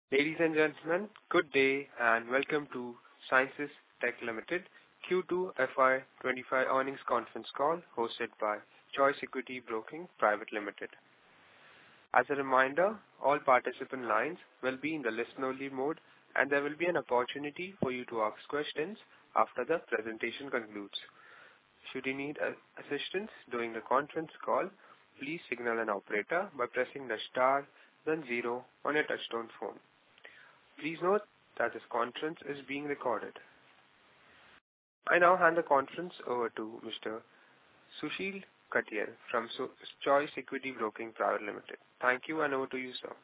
Ladies and gentlemen, good day and welcome to Ceinsys Tech Limited Q2 FY25 earnings conference call hosted by Choice Equity Broking Private Limited. As a reminder, all participant lines will be in the listen-only mode and there will be an opportunity for you to ask questions after the presentation concludes. Should you need assistance during the conference call, please signal an operator by pressing the star then 0 on your touchtone phone. Please note that this conference is being recorded. I now hand the conference over to Mr. Sushil Katiyal from Choice Equity Broking Private Limited. Thank you and over to you, sir.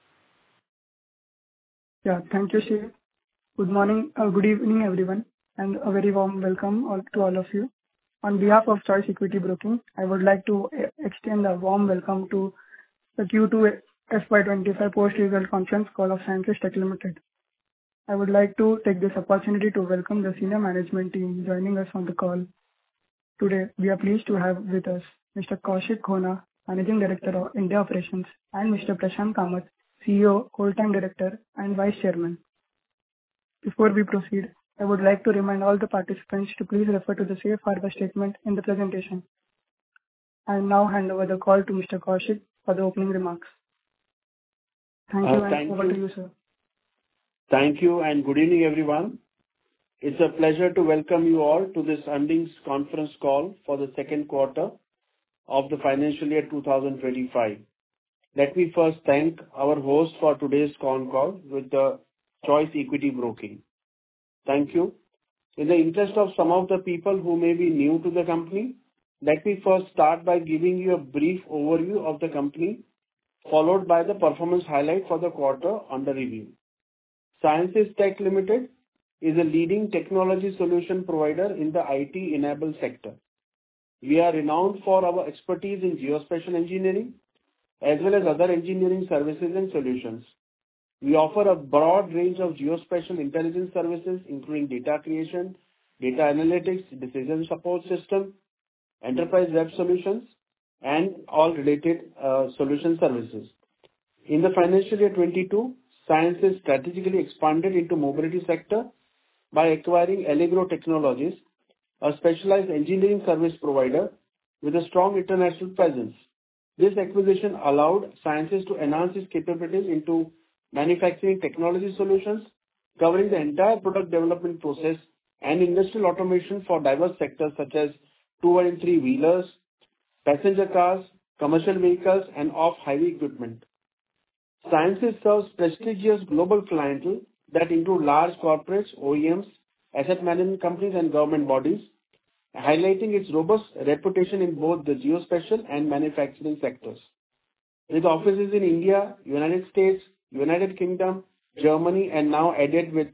Yeah, thank you, Shiv. Good morning, good evening, everyone, and a very warm welcome to all of you. On behalf of Choice Equity Broking, I would like to extend a warm welcome to the Q2 FY25 post-result conference call of Ceinsys Tech Limited. I would like to take this opportunity to welcome the senior management team joining us on the call. Today, we are pleased to have with us Mr. Kaushik Khona, Managing Director of India Operations, and Mr. Prashant Kamath, CEO, Whole-Time Director, and Vice Chairman. Before we proceed, I would like to remind all the participants to please refer to the safe harbor statement in the presentation. I now hand over the call to Mr. Kaushik for the opening remarks. Thank you and over to you, sir. Thank you and good evening, everyone. It's a pleasure to welcome you all to this earnings conference call for the second quarter of the financial year 2025. Let me first thank our host for today's call with the Choice Equity Broking. Thank you. In the interest of some of the people who may be new to the company, let me first start by giving you a brief overview of the company, followed by the performance highlight for the quarter under review. Ceinsys Tech Limited is a leading technology solution provider in the IT-enabled sector. We are renowned for our expertise in geospatial engineering as well as other engineering services and solutions. We offer a broad range of geospatial intelligence services including data creation, data analytics, decision support system, enterprise web solutions, and all related solution services. In the financial year 22, Ceinsys strategically expanded into mobility sector by acquiring Allegro Technologies, a specialized engineering service provider with a strong international presence. This acquisition allowed Ceinsys to enhance its capabilities into manufacturing technology solutions, covering the entire product development process and industrial automation for diverse sectors such as 2 and 3 wheelers, passenger cars, commercial vehicles, and off-highway equipment. Ceinsys serves prestigious global clientele that include large corporates, OEMs, asset management companies, and government bodies, highlighting its robust reputation in both the geospatial and manufacturing sectors. With offices in India, United States, United Kingdom, Germany, and now added with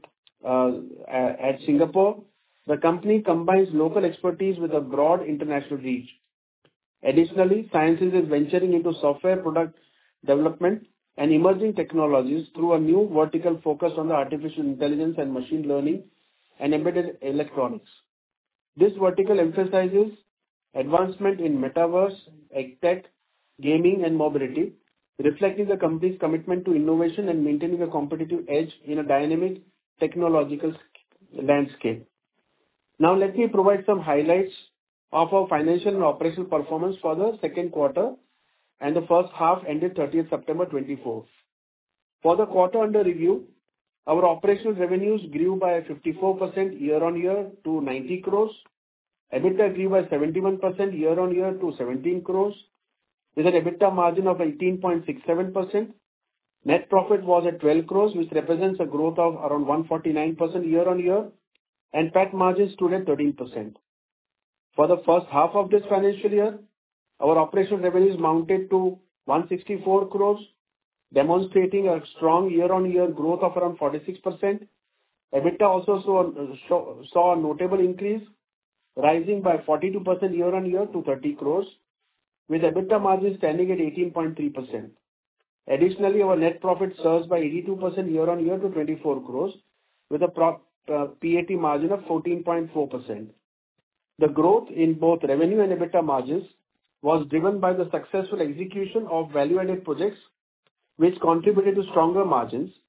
at Singapore, the company combines local expertise with a broad international reach. Additionally, Ceinsys is venturing into software product development and emerging technologies through a new vertical focus on the artificial intelligence and machine learning and embedded electronics. This vertical emphasizes advancement in metaverse, edtech, gaming, and mobility, reflecting the company's commitment to innovation and maintaining a competitive edge in a dynamic technological landscape. Now, let me provide some highlights of our financial and operational performance for the second quarter and the first half ended 30th September 24. For the quarter under review, our operational revenues grew by 54% year-on-year to 90 crores. EBITDA grew by 71% year-on-year to 17 crores, with an EBITDA margin of 18.67%. Net profit was at 12 crores, which represents a growth of around 149% year-on-year, and PAT margin stood at 13%. For the first half of this financial year, our operational revenues mounted to 164 crores, demonstrating a strong year-on-year growth of around 46%. EBITDA also saw a notable increase, rising by 42% year-on-year to 30 crores, with EBITDA margin standing at 18.3%. Additionally, our net profit surged by 82% year-on-year to 24 crores, with a PAT margin of 14.4%. The growth in both revenue and EBITDA margins was driven by the successful execution of value-added projects, which contributed to stronger margins,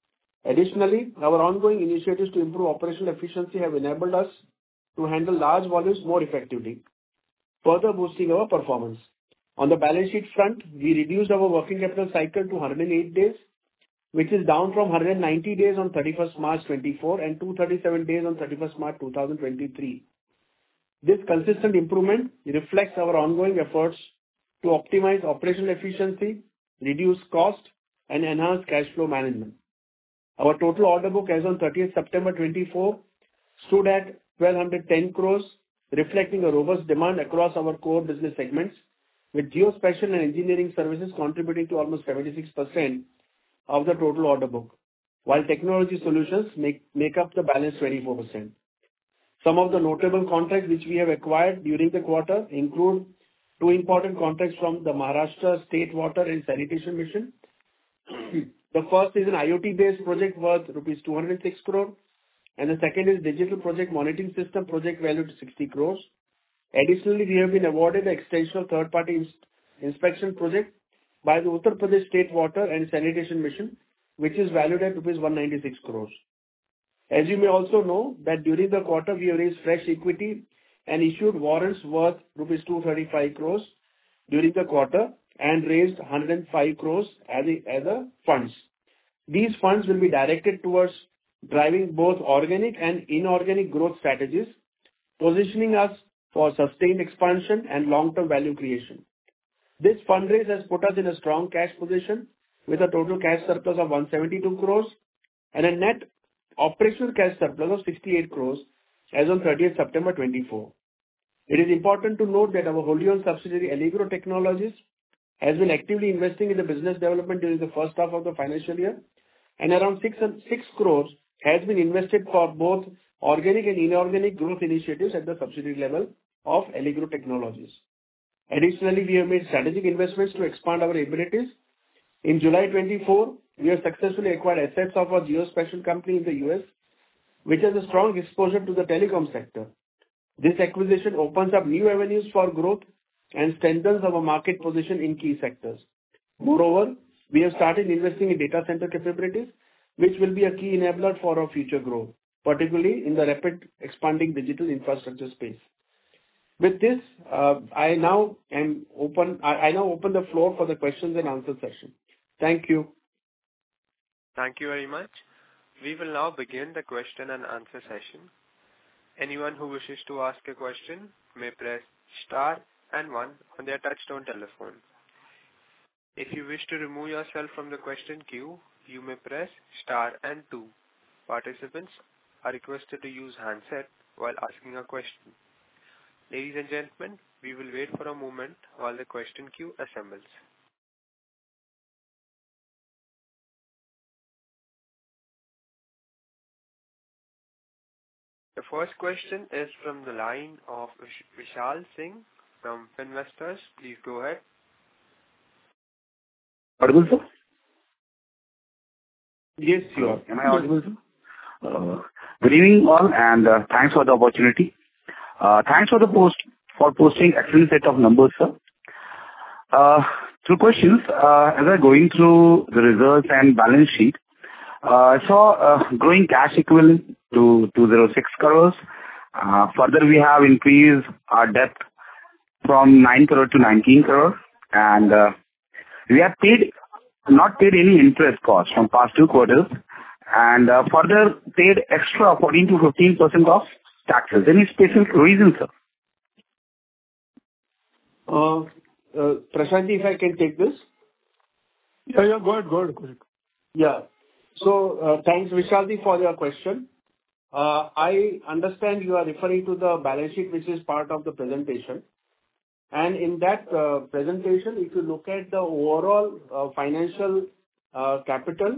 Additionally, our ongoing initiatives to improve operational efficiency have enabled us to handle large volumes more effectively, further boosting our performance. On the balance sheet front, we reduced our working capital cycle to 108 days, which is down from 190 days on 31st March 2024 and 237 days on 31st March 2023. This consistent improvement reflects our ongoing efforts to optimize operational efficiency, reduce cost, and enhance cash flow management. Our total order book as on 30th September 2024 stood at 1,210 crores, reflecting a robust demand across our core business segments, with geospatial and engineering services contributing to almost 76% of the total order book, while technology solutions make up the balance 24%. Some of the notable contracts which we have acquired during the quarter include two important contracts from the Maharashtra State Water and Sanitation Mission. The first is an IoT-based project worth rupees 206 crore, and the second is digital project monitoring system project valued to 60 crores. Additionally, we have been awarded the extension of third-party inspection project by the Uttar Pradesh State Water and Sanitation Mission, which is valued at rupees 196 crores. As you may also know, that during the quarter, we have raised fresh equity and issued warrants worth rupees 235 crores during the quarter and raised 105 crores as a funds. These funds will be directed towards driving both organic and inorganic growth strategies, positioning us for sustained expansion and long-term value creation. This fundraise has put us in a strong cash position with a total cash surplus of 172 crores and a net operational cash surplus of 68 crores as on 30th September 2024. It is important to note that our wholly owned subsidiary Allegro Technologies has been actively investing in the business development during the first half of the financial year, and around 6 crores has been invested for both organic and inorganic growth initiatives at the subsidiary level of Allegro Technologies. Additionally, we have made strategic investments to expand our abilities. In July 24, we have successfully acquired assets of a geospatial company in the US, which has a strong exposure to the telecom sector. This acquisition opens up new avenues for growth and strengthens our market position in key sectors. Moreover, we have started investing in data center capabilities, which will be a key enabler for our future growth, particularly in the rapid expanding digital infrastructure space. With this, I now open the floor for the questions and answer session. Thank you. Thank you very much. We will now begin the question and answer session. Anyone who wishes to ask a question may press star and 1 on their touchtone telephone. If you wish to remove yourself from the question queue, you may press star and 2. Participants are requested to use handset while asking a question. Ladies and gentlemen, we will wait for a moment while the question queue assembles. The first question is from the line of Vishal Singh from Investors. Please go ahead. Audible, sir? Yes, you are. Am I audible, sir? Good evening, all, and thanks for the opportunity. Thanks for posting excellent set of numbers, sir. Two questions. As I'm going through the results and balance sheet, I saw growing cash equivalent to 206 crores. Further, we have increased our debt from 9 crore to 19 crore, and we have not paid any interest cost from past 2 quarters, and further paid extra 14 to 15% of taxes. Any specific reason, sir? Prashant, if I can take this. Yeah, go ahead. Yeah. So, thanks, Vishalji, for your question. I understand you are referring to the balance sheet, which is part of the presentation. And in that presentation, if you look at the overall financial capital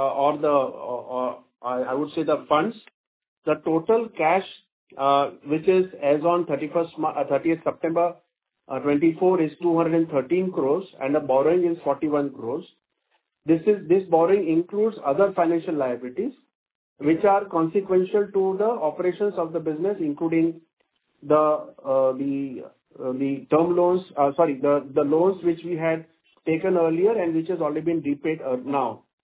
I would say the funds, the total cash which is as on 30th September 24 is 213 crores, and the borrowing is 41 crores. This borrowing includes other financial liabilities, which are consequential to the operations of the business, including the term loans, the loans which we had taken earlier and which has already been repaid now.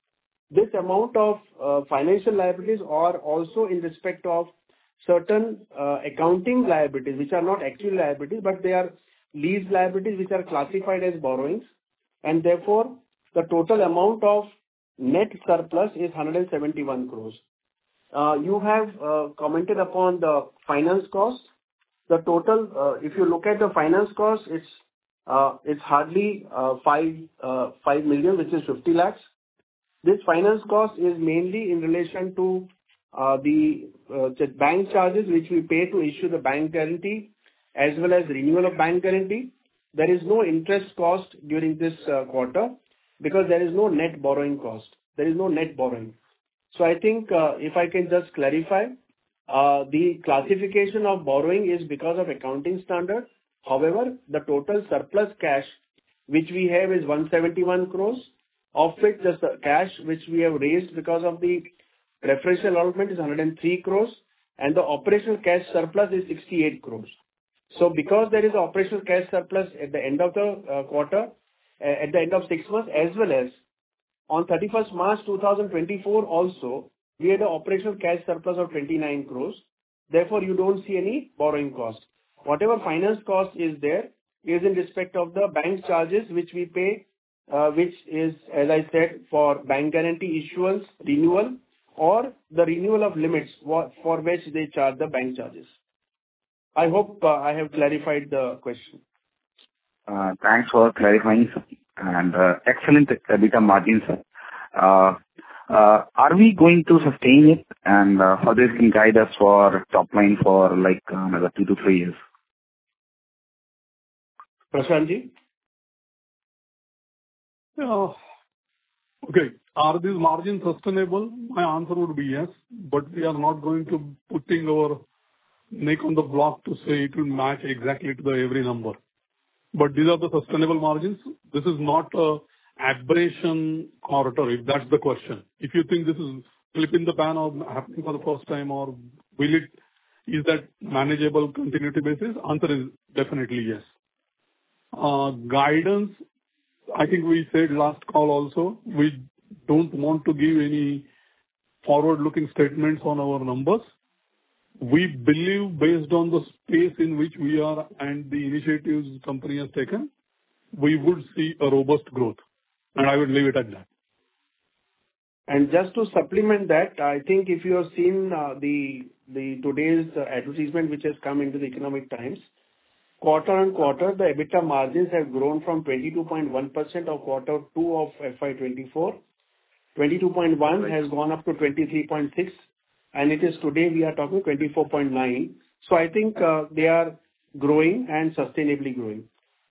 this amount of financial liabilities are also in respect of certain accounting liabilities, which are not actual liabilities, but they are lease liabilities, which are classified as borrowings. And therefore, the total amount of net surplus is 171 crores. You have commented upon the finance cost. The total, if you look at the finance cost, it's hardly 5 million, which is 50 lakhs. This finance cost is mainly in relation to the bank charges which we pay to issue the bank guarantee as well as renewal of bank guarantee. There is no interest cost during this quarter because there is no net borrowing cost. There is no net borrowing. So I think if I can just clarify, the classification of borrowing is because of accounting standard. However, the total surplus cash which we have is 171 crores, of which the cash which we have raised because of the preferential allotment is 103 crores, and the operational cash surplus is 68 crores. So because there is operational cash surplus at the end of the quarter, at the end of 6 months, as well as on 31st March 2024 also, we had an operational cash surplus of 29 crores. Therefore, you don't see any borrowing cost. Whatever finance cost is there is in respect of the bank charges which we pay, which is, as I said, for bank guarantee issuance, renewal, or the renewal of limits for which they charge the bank charges. I hope I have clarified the question. Thanks for clarifying, sir. And excellent EBITDA margin, sir. Are we going to sustain it, and how this can guide us for top line for like another 2 to 3 years? Prashantji? Okay. Are these margins sustainable? My answer would be yes, but we are not going to putting our neck on the block to say it will match exactly to the every number. But these are the sustainable margins. This is not a aberration quarter, if that's the question. If you think this is flip in the pan or happening for the first time, or is that manageable continuity basis? Answer is definitely yes. Guidance, I think we said last call also, we don't want to give any forward-looking statements on our numbers. We believe based on the space in which we are and the initiatives the company has taken, we would see a robust growth. And I would leave it at that. And just to supplement that, I think if you have seen the today's advertisement which has come into the Economic Times, quarter on quarter, the EBITDA margins have grown from 22.1% of quarter 2 of FY24. 22.1 has gone up to 23.6, and it is today we are talking 24.9. So I think they are growing and sustainably growing.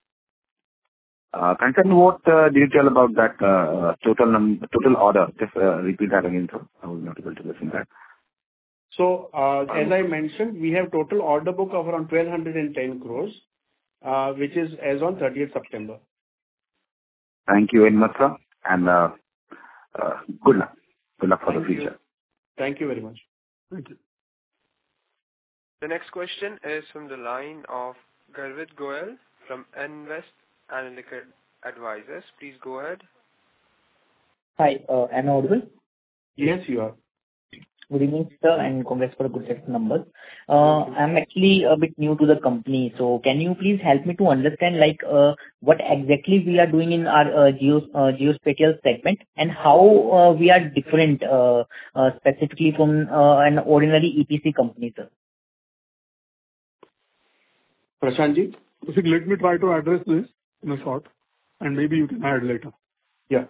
Concern, what did you tell about that total order? Just repeat that again, sir. I was not able to listen to that. So, as I mentioned, we have total order book of around 1,210 crores, which is as on 30th September. Thank you very much, sir. And good luck. Good luck for the future. Thank you very much. Thank you. The next question is from the line of Garvit Goel from Invest Analytical Advisors. Please go ahead. Hi, am I audible? Yes, you are. Good evening, sir, and congrats for a good set of numbers. I'm actually a bit new to the company, so can you please help me to understand what exactly we are doing in our geospatial segment and how we are different specifically from an ordinary EPC company, sir? Prashantji? Let me try to address this in a short, and maybe you can add later. Yeah.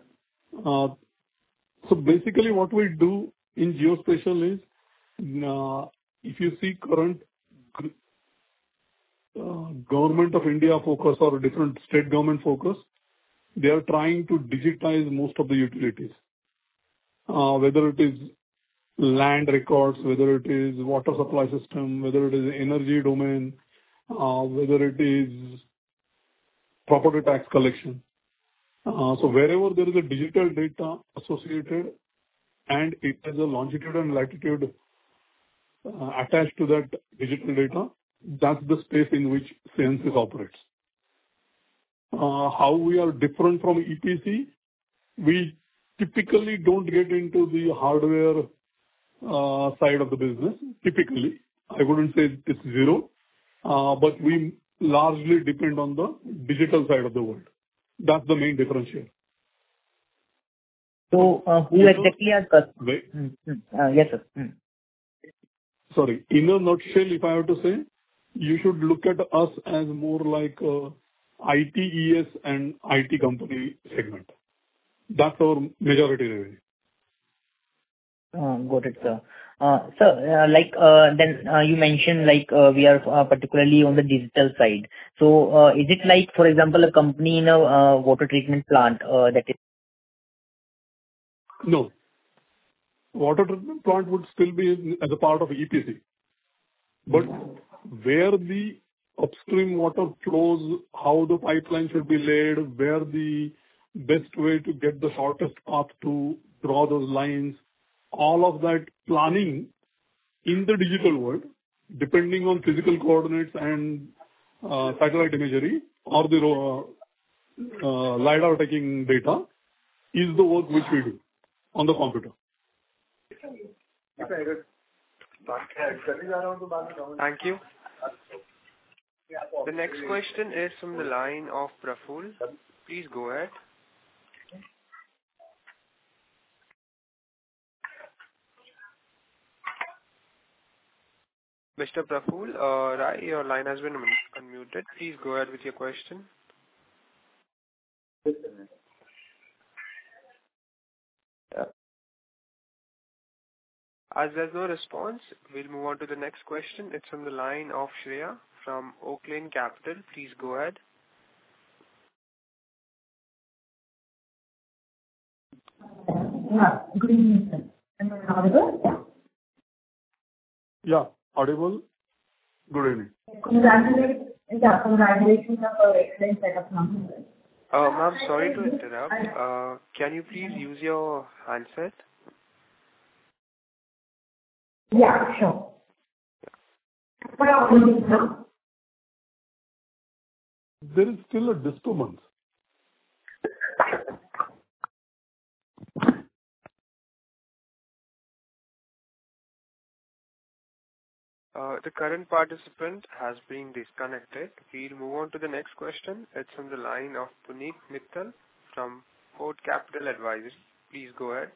So basically what we do in geospatial is, if you see current government of India focus or different state government focus, they are trying to digitize most of the utilities. Whether it is land records, whether it is water supply system, whether it is energy domain, whether it is property tax collection. So wherever there is a digital data associated and it has a longitude and latitude attached to that digital data, that's the space in which Ceinsys operates. How we are different from EPC, we typically don't get into the hardware side of the business. Typically, I wouldn't say it's zero, but we largely depend on the digital side of the world. That's the main differentiator. So, who exactly are customers? Wait. Yes, sir. Sorry. In a nutshell, if I have to say, you should look at us as more like a ITES and IT company segment. That's our majority revenue. Got it, sir. Sir, then you mentioned we are particularly on the digital side. So, is it like, for example, a company in a water treatment plant that is? No. Water treatment plant would still be as a part of EPC. But where the upstream water flows, how the pipeline should be laid, where the best way to get the shortest path to draw those lines, all of that planning in the digital world, depending on physical coordinates and satellite imagery or the LiDAR taking data, is the work which we do on the computer. Thank you. The next question is from the line of Praful. Please go ahead. Mr. Praful, Rai, your line has been unmuted. Please go ahead with your question. As there's no response, we'll move on to the next question. It's from the line of Shreya from Oaklane Capital. Please go ahead. Good evening, sir. Am I audible? Yeah, audible. Good evening. Congratulations on the excellent set of numbers. Ma'am, sorry to interrupt. Can you please use your handset? Yeah, sure. There is still a disturbance. The current participant has been disconnected. We'll move on to the next question. It's from the line of Puneet Mittal from Fort Capital Advisors. Please go ahead.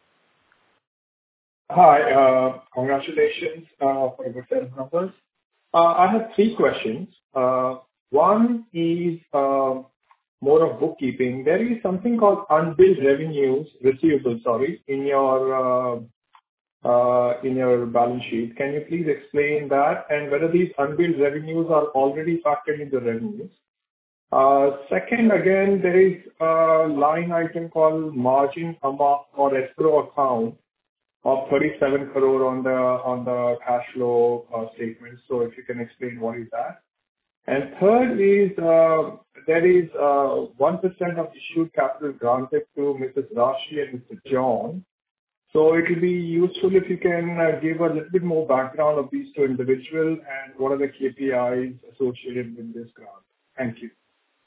Hi, congratulations for a good set of numbers. I have three questions. One is more of bookkeeping. There is something called unbilled revenues, receivables, sorry, in your balance sheet. Can you please explain that and whether these unbilled revenues are already factored into revenues? Second, again, there is a line item called margin amount or escrow account of 37 crore on the cash flow statement. So if you can explain what is that. And third is there is 1% of issued capital granted to Mrs. Rashi and Mr. John. So it will be useful if you can give a little bit more background of these two individuals and what are the KPIs associated with this grant. Thank you.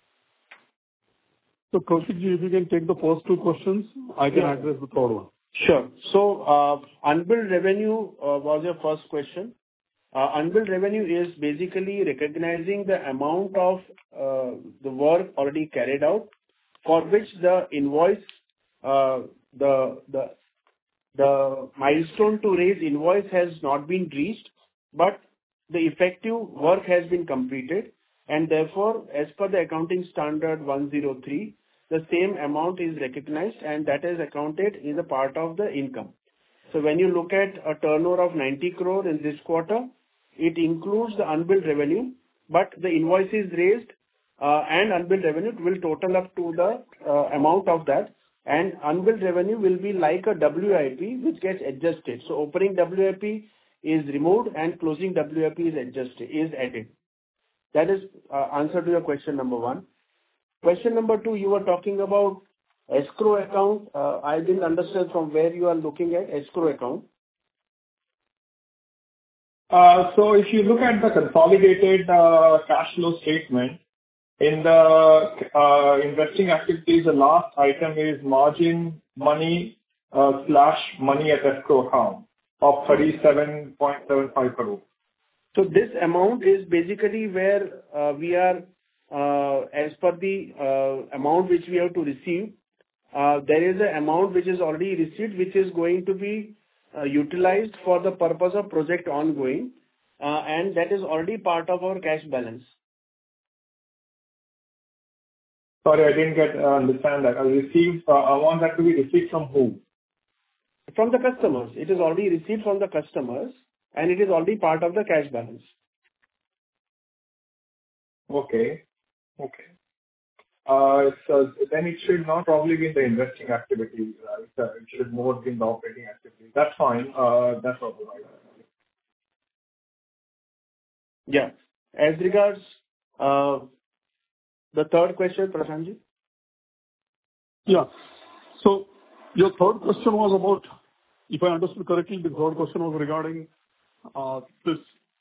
So, Kaushikji, if you can take the first two questions, I can address the third one. Sure. So, unbilled revenue was your first question. Unbilled revenue is basically recognizing the amount of the work already carried out for which the invoice, the milestone to raise invoice has not been reached, but the effective work has been completed, and therefore, as per the accounting standard 103, the same amount is recognized, and that is accounted as a part of the income. So when you look at a turnover of 90 crore in this quarter, it includes the unbilled revenue, but the invoice is raised and unbilled revenue will total up to the amount of that. And unbilled revenue will be like a WIP which gets adjusted. So opening WIP is removed and closing WIP is added. That is answer to your question number one. Question number two, you were talking about escrow account. I didn't understand from where you are looking at escrow account. So if you look at the consolidated cash flow statement, In the investing activities, the last item is margin money slash money at escrow account of 37.75 crore. So this amount is basically where we are, as per the amount which we have to receive, there is an amount which is already received, which is going to be utilized for the purpose of project ongoing, and that is already part of our cash balance. Sorry, I didn't understand that. I want that to be received from who? From the customers. It is already received from the customers, and it is already part of the cash balance. Okay. So then it should not probably be in the investing activity. It should more be in the operating activity. That's fine. That's all right. Yeah. As regards the third question, Prashantji? Yeah. So your third question was about, if I understood correctly, the third question was regarding this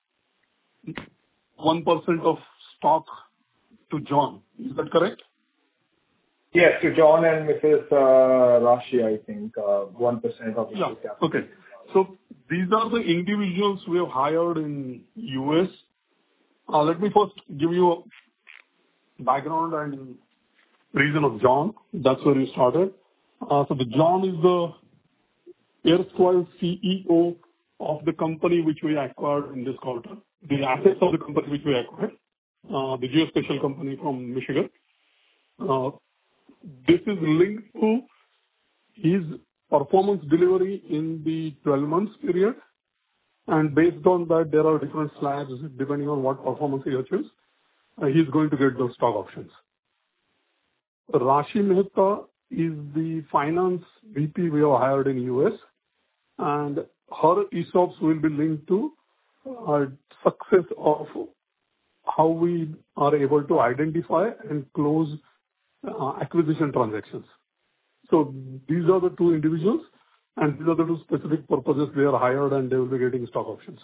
1% of stock to John. Is that correct? Yes, to John and Mrs. Rashi, I think, 1% of the Yeah. capital. Okay. So these are the individuals we have hired in US. Let me first give you a background and reason of John. That's where we started. So the John is the erstwhile CEO of the company which we acquired in this quarter, the assets of the company which we acquired, the geospatial company from Michigan. This is linked to his performance delivery in the 12 months period. And based on that, there are different slabs depending on what performance he achieves. He's going to get those stock options. Rashi Mehta is the finance VP we have hired in US, and her ESOPs will be linked to success of how we are able to identify and close acquisition transactions. So these are the two individuals, and these are the two specific purposes they are hired, and they will be getting stock options.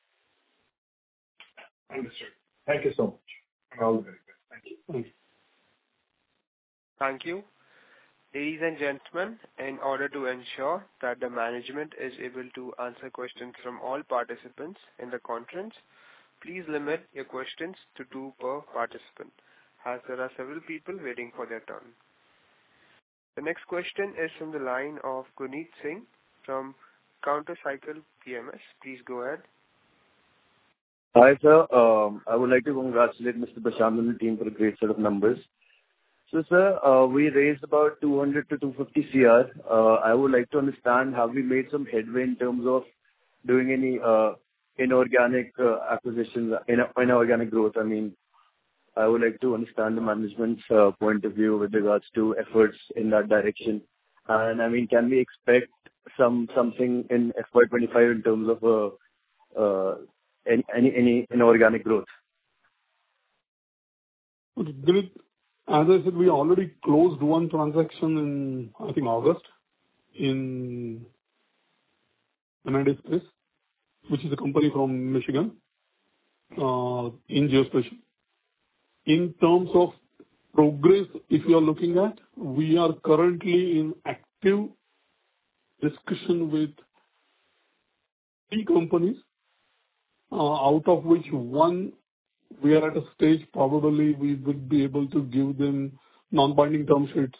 Understood. Thank you so much. All very good. Thank you. Thank you. Thank you. Ladies and gentlemen, in order to ensure that the management is able to answer questions from all participants in the conference, please limit your questions to 2 per participant, as there are several people waiting for their turn. The next question is from the line of Guneet Singh from Countercycle PMS. Please go ahead. Hi, sir. I would like to congratulate Mr. Prashant and the team for a great set of numbers. So, sir, we raised about 200 to 250 CR. I would like to understand, have we made some headway in terms of doing any inorganic acquisitions, inorganic growth? I mean, I would like to understand the management's point of view with regards to efforts in that direction. And I mean, can we expect something in FY25 in terms of any inorganic growth? Guneet, as I said, we already closed one transaction in, I think, August in United States, which is a company from Michigan in geospatial. In terms of progress, if you are looking at, we are currently in active discussion with 3 companies, out of which one we are at a stage probably we would be able to give them non-binding term sheets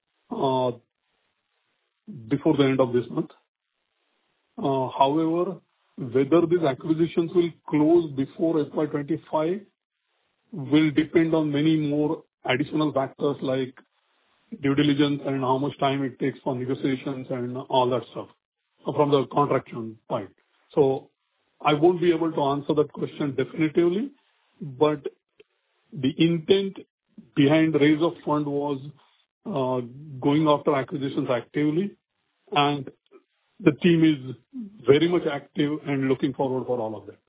before the end of this month. However, whether these acquisitions will close before FY25 will depend on many more additional factors like due diligence and how much time it takes for negotiations and all that stuff from the contractual point. So I won't be able to answer that question definitively, but the intent behind the raise of fund was going after acquisitions actively, and the team is very much active and looking forward for all of that.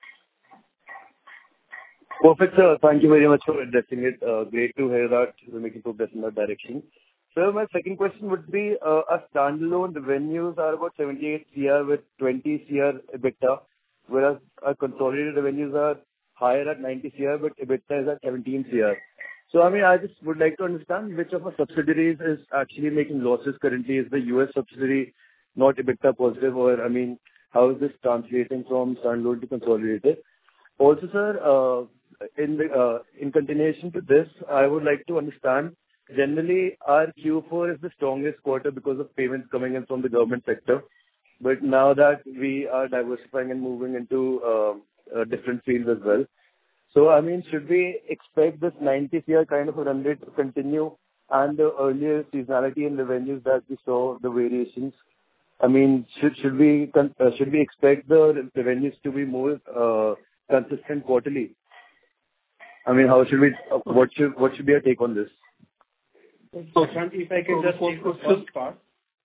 Perfect, sir. Thank you very much for addressing it. Great to hear that you're making progress in that direction. Sir, my second question would be, a standalone revenues are about 78 CR with 20 CR EBITDA, whereas our consolidated revenues are higher at 90 CR, but EBITDA is at 17 CR. So, I mean, I just would like to understand which of our subsidiaries is actually making losses currently. Is the U.S. subsidiary not EBITDA positive, or, I mean, how is this translating from standalone to consolidated? Also, sir, in continuation to this, I would like to understand, generally, our Q4 is the strongest quarter because of payments coming in from the government sector. But now that we are diversifying and moving into different fields as well. So, I mean, should we expect this 90 CR kind of a run rate to continue and the earlier seasonality in revenues that we saw, the variations? I mean, should we expect the revenues to be more consistent quarterly? I mean, what should be our take on this? So, Shanti, if I can just take the first part.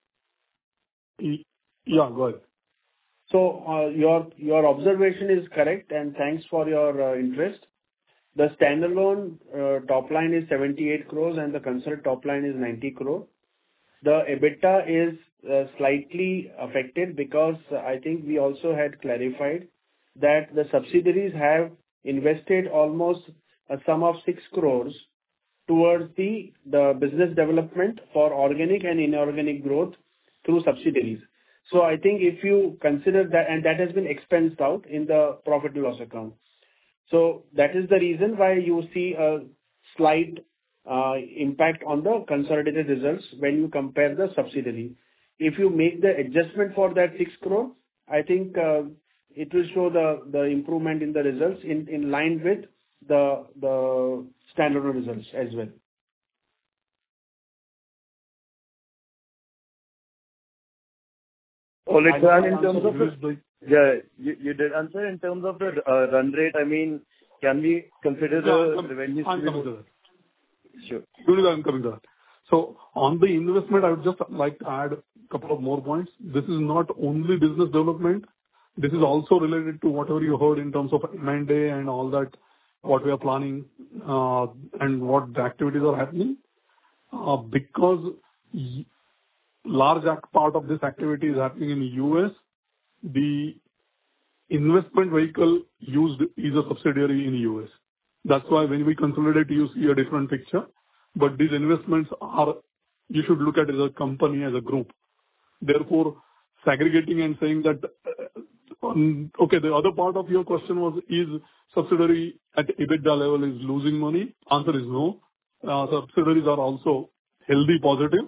Yeah, go ahead. So, your observation is correct, and thanks for your interest. The standalone top line is 78 crores and the consolidated top line is 90 crore. The EBITDA is slightly affected because I think we also had clarified that the subsidiaries have invested almost a sum of 6 crores towards the business development for organic and inorganic growth through subsidiaries. So I think if you consider that, and that has been expensed out in the profit and loss account. So that is the reason why you see a slight impact on the consolidated results when you compare the subsidiary. If you make the adjustment for that 6 crore, I think it will show the improvement in the results in line with the standalone results as well. Well, in terms of you did answer in terms of the run rate. I mean, can we consider the revenues? I'm coming to that. Sure. I'm coming to that. So on the investment, I would just like to add a couple of more points. This is not only business development. This is also related to whatever you heard in terms of M&A and all that, what we are planning and what the activities are happening. Because large part of this activity is happening in the US, the investment vehicle used is a subsidiary in the US. That's why when we consolidate, you see a different picture. But these investments are, you should look at it as a company, as a group. Therefore, segregating and saying that, okay, the other part of your question was, is subsidiary at EBITDA level is losing money? Answer is no. Subsidiaries are also healthy, positive.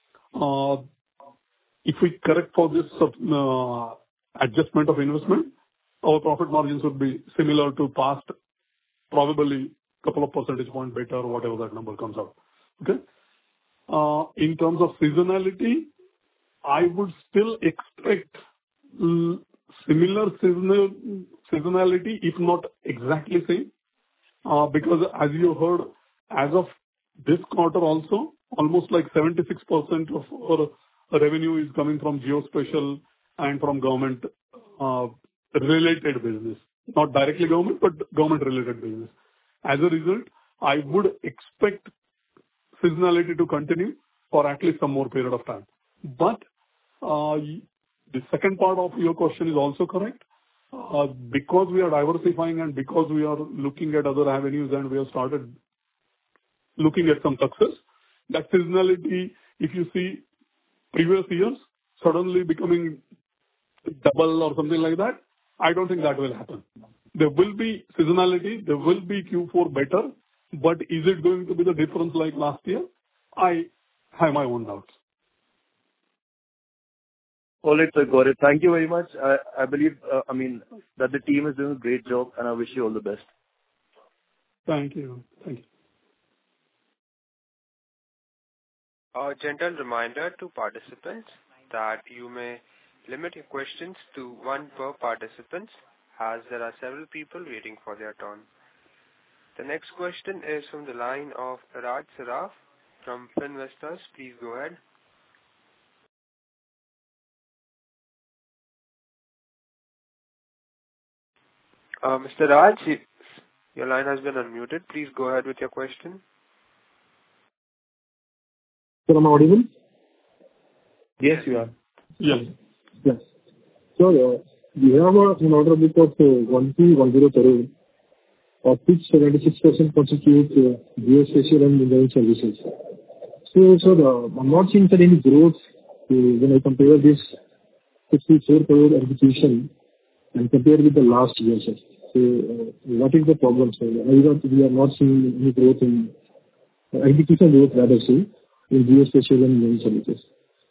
If we correct for this adjustment of investment, our profit margins would be similar to past, probably a couple of percentage points better, whatever that number comes out. Okay. In terms of seasonality, I would still expect similar seasonality, if not exactly same, because as you heard, as of this quarter also, almost like 76% of our revenue is coming from geospatial and from government related business. Not directly government, but government related business. As a result, I would expect seasonality to continue for at least some more period of time. But the second part of your question is also correct. Because we are diversifying and because we are looking at other avenues and we have started looking at some success, that seasonality, if you see previous years, suddenly becoming double or something like that, I don't think that will happen. There will be seasonality, there will be Q4 better, but is it going to be the difference like last year? I have my own doubts. All right, sir. Got it. Thank you very much. I believe, that the team is doing a great job, and I wish you all the best. Thank you. Thank you. A gentle reminder to participants that you may limit your questions to one per participant, as there are several people waiting for their turn. The next question is from the line of Raj Saraf from Finvestors. Please go ahead. Mr. Raj, your line has been unmuted. Please go ahead with your question. Sir, am I audible? Yes, you are. Yes. Yes. So, we have an order book of 1,210 crore. of which 76% constitute geospatial and engineering services. So, sir, I'm not seeing any growth when I compare this 64 crore execution and compare with the last year, sir. So, what is the problem, sir? We are not seeing any growth in execution growth, rather say, in geospatial and engineering services.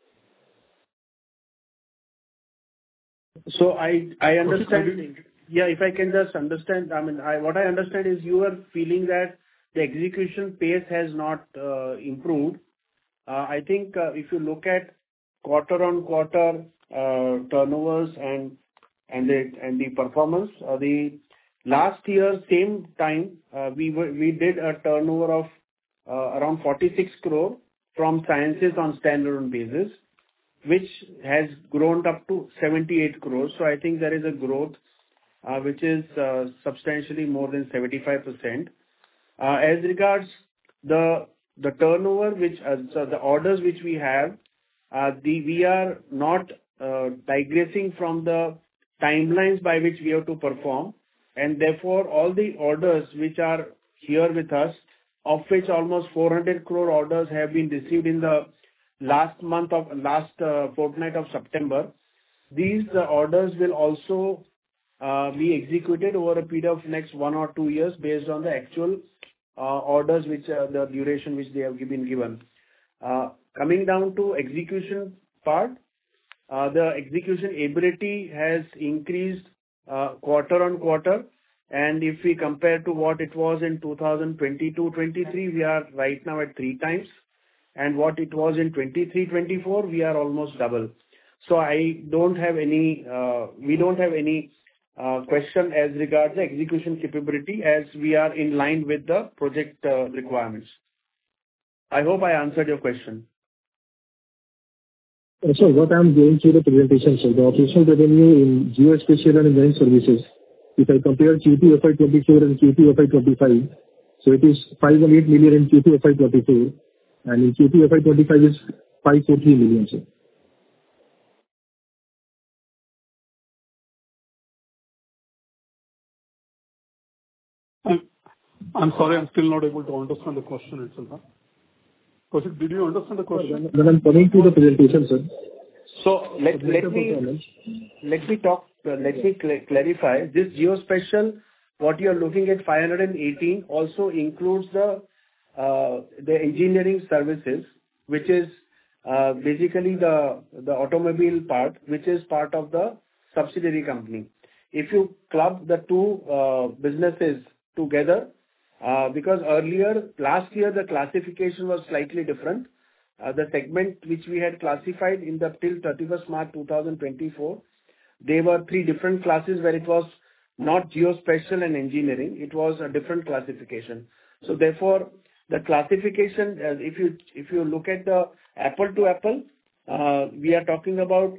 So I understand. Yeah, if I can just understand, what I understand is you are feeling that the execution pace has not improved. I think if you look at quarter-on-quarter turnovers and the performance, the last year, same time, we did a turnover of around 46 crore from sciences on standalone basis, which has grown up to 78 crores. So I think there is a growth which is substantially more than 75%. As regards the turnover, so the orders which we have, we are not digressing from the timelines by which we have to perform, and therefore all the orders which are here with us, of which almost 400 crore orders have been received in the last fortnight of September. These orders will also be executed over a period of next 1 or 2 years based on the actual orders which the duration which they have been given. Coming down to execution part, the execution ability has increased quarter on quarter, and if we compare to what it was in 2022-23, we are right now at 3 times, and what it was in 23-24, we are almost double. So we don't have any question as regards the execution capability, as we are in line with the project requirements. I hope I answered your question. So what I'm going through the presentation, sir, the operational revenue in geospatial and engineering services, if I compare Q2 FY24 and Q2 FY25, so it is 518 million in Q2 FY24, and in Q2 FY25 is 543 million, sir. I'm sorry, I'm still not able to understand the question itself. Kaushik, did you understand the question? When I'm coming to the presentation, sir. So let me clarify. This geospatial, what you are looking at 518 also includes the engineering services, which is basically the automobile part, which is part of the subsidiary company. If you club the two businesses together, because last year the classification was slightly different. The segment which we had classified in the till 31st March 2024, they were 3 different classes where it was not geospatial and engineering. It was a different classification. So therefore, the classification, if you look at the apple to apple, we are talking about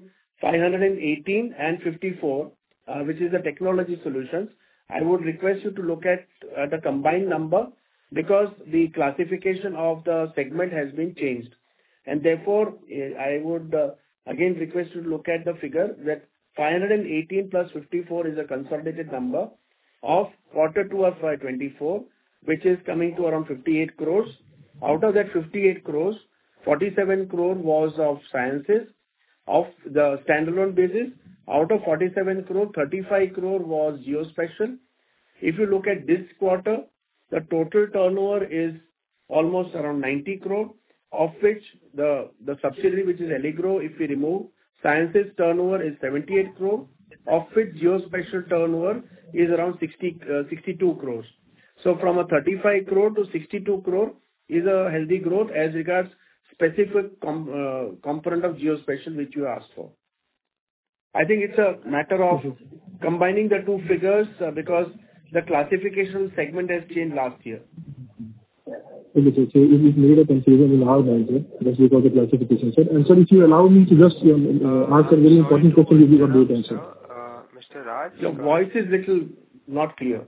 518 and 54, which is the technology solutions. I would request you to look at the combined number, because the classification of the segment has been changed. And therefore, I would again request you to look at the figure that 518 plus 54 is a consolidated number of Q2 of 24, which is coming to around 58 crores. Out of that 58 crores, 47 crore was of sciences of the standalone basis. Out of 47 crore, 35 crore was geospatial. If you look at this quarter, the total turnover is almost around 90 crore, of which the subsidiary, which is Allegro, if we remove, sciences turnover is 78 crore, of which geospatial turnover is around 62 crores. So from a 35 crore to 62 crore is a healthy growth as regards specific component of geospatial which you asked for. I think it's a matter of combining the two figures because the classification segment has changed last year. Okay, so it made a confusion in our mind, sir. That's because of the classification, sir. And sir, if you allow me to just ask a very important question, you give a great answer. Mr. Raj, your voice is little not clear.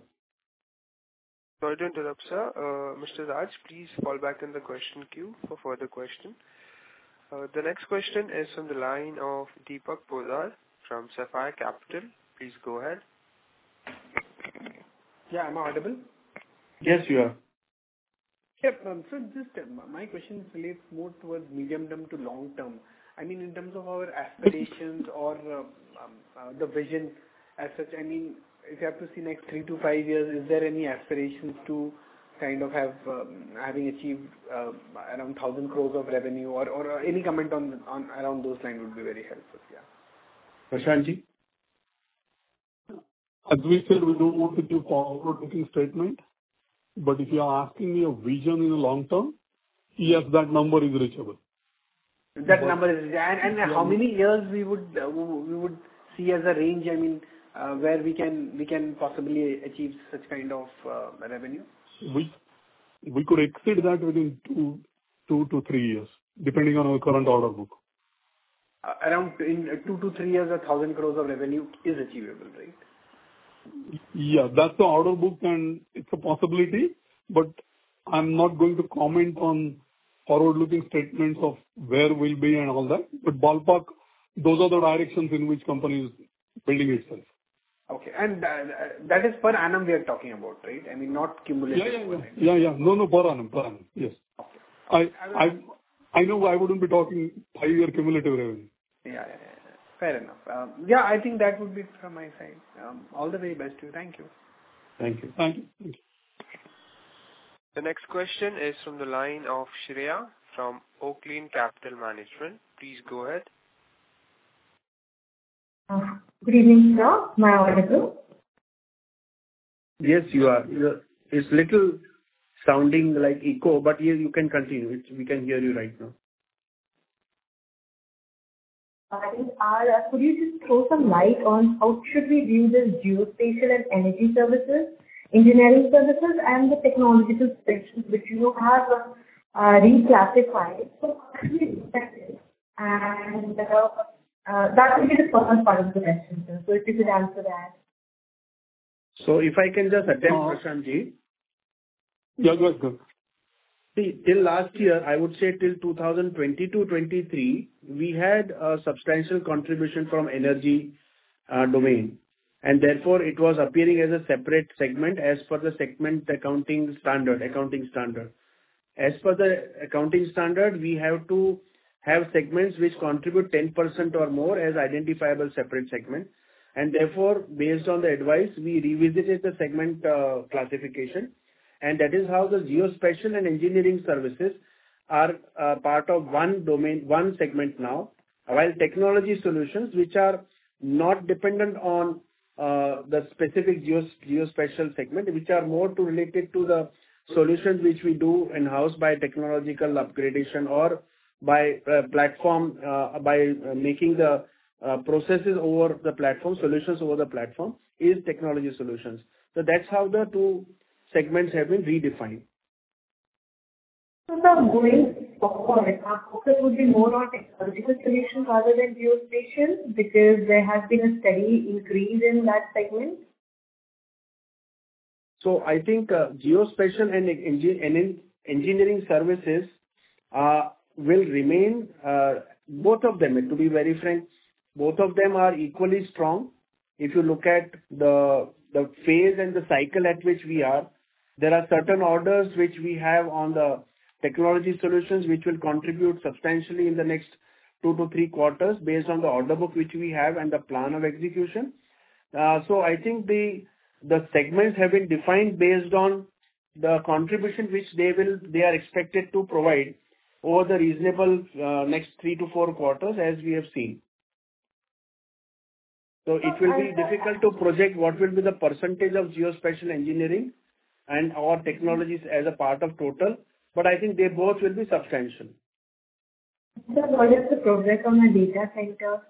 Sorry to interrupt, sir. Mr. Raj, please fall back in the question queue for further question. The next question is from the line of Deepak Poddar from Sapphire Capital. Please go ahead. Yeah, am I audible? Yes, you are. Yep. So just my question relates more towards medium term to long term. I mean, in terms of our aspirations or the vision as such, I mean, if you have to see next 3 to 5 years, is there any aspirations to kind of have having achieved around 1,000 crores of revenue or any comment on around those lines would be very helpful. Yeah. Prashantji? As we said, we don't want to give forward-looking statement, but if you are asking me a vision in the long term, yes, that number is reachable. That number is, and how many years we would see as a range, I mean, where we can possibly achieve such kind of revenue? We could exceed that within 2 to 3 years, depending on our current order book. Around in 2 to 3 years, 1,000 crores of revenue is achievable, right? Yeah, that's the order book, and it's a possibility, but I'm not going to comment on forward-looking statements of where we'll be and all that. But ballpark, those are the directions in which company is building itself. Okay. And that is per annum we are talking about, right? I mean, not cumulative. Yeah. No, per annum. Yes. Okay. I know I wouldn't be talking 5-year cumulative revenue. Yeah. Fair enough. Yeah, I think that would be from my side. All the very best to you. Thank you. Thank you. Thank you. The next question is from the line of Shreya from Oaklane Capital Management. Please go ahead. Good evening, sir. Am I audible? Yes, you are. It's little sounding like echo, but you can continue. We can hear you right now. Could you just throw some light on how should we view this geospatial and energy services, engineering services, and the technological sections which you have reclassified? So how should we expect it? And that would be the first part of the question, sir. So if you could answer that. So if I can just attempt, Prashantji. Yeah, go ahead. See, till last year, I would say till 2022-23, we had a substantial contribution from energy domain. And therefore, it was appearing as a separate segment as per the segment accounting standard. As per the accounting standard, we have to have segments which contribute 10% or more as identifiable separate segment. And therefore, based on the advice, we revisited the segment classification. And that is how the geospatial and engineering services are part of one domain, one segment now. While technology solutions, which are not dependent on the specific geospatial segment, which are more related to the solutions which we do in-house by technological upgradation or by platform, by making the processes over the platform, solutions over the platform, is technology solutions. So that's how the two segments have been redefined. So going forward, our focus would be more on technological solutions rather than geospatial because there has been a steady increase in that segment. So I think geospatial and engineering services will remain, both of them, to be very frank, both of them are equally strong. If you look at the phase and the cycle at which we are, there are certain orders which we have on the technology solutions which will contribute substantially in the next 2 to 3 quarters based on the order book which we have and the plan of execution. So I think the segments have been defined based on the contribution which they are expected to provide over the reasonable next 3 to 4 quarters as we have seen. So it will be difficult to project what will be the percentage of geospatial engineering and our technologies as a part of total, but I think they both will be substantial. So what is the progress on the data center?